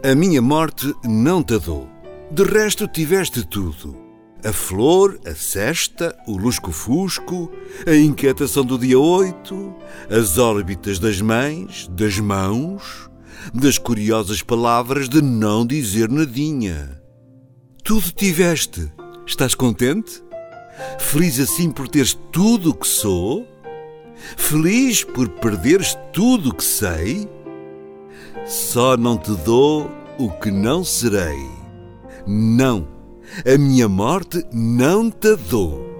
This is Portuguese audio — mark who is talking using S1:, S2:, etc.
S1: A minha morte não te dou. De resto tiveste tudo. A flor, a cesta, o lusco-fusco, a inquietação do dia 8, as órbitas das mães, das mãos, das curiosas palavras de não dizer nadinha. Tudo tiveste. Estás contente? Feliz assim por teres tudo o que sou? Feliz por perderes tudo o que sei? Só não te dou o que não serei. Não, a minha morte não te dou.